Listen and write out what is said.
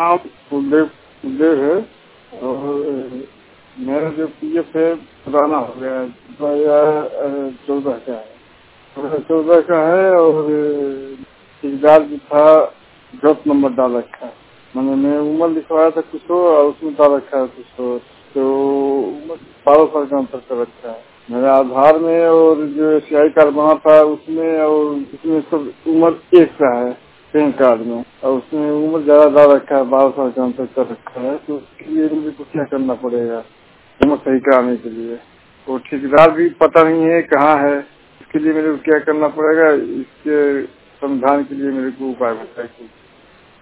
नाम कुलदेव कुलदेव है। और मेरा जो पीएफ है पुराना हो गया है, 2014 का है, 2014 का है। और ठेकेदार जो था गलत नंबर डाल रखा है। मैंने उम्र लिखवाया था कुछ और उसमें डाल रखा है कुछ और, तो उम्र 12 साल का अंतर कर रखा है मेरे आधार में। और जो SBI कार्ड बना था उसमें, और उसमें सब उम्र एक सा है पैन कार्ड में, और उसमें उम्र ज्यादा डाल रखा है, 12 साल का अंतर कर रखा है। तो उसके लिए मुझे कुछ क्या करना पड़ेगा उम्र सही कराने के लिए? वो ठेकेदार भी पता नहीं है कहाँ है, इसके लिए मेरे को क्या करना पड़ेगा? इसके समाधान के लिए मेरे को उपाय बताइए।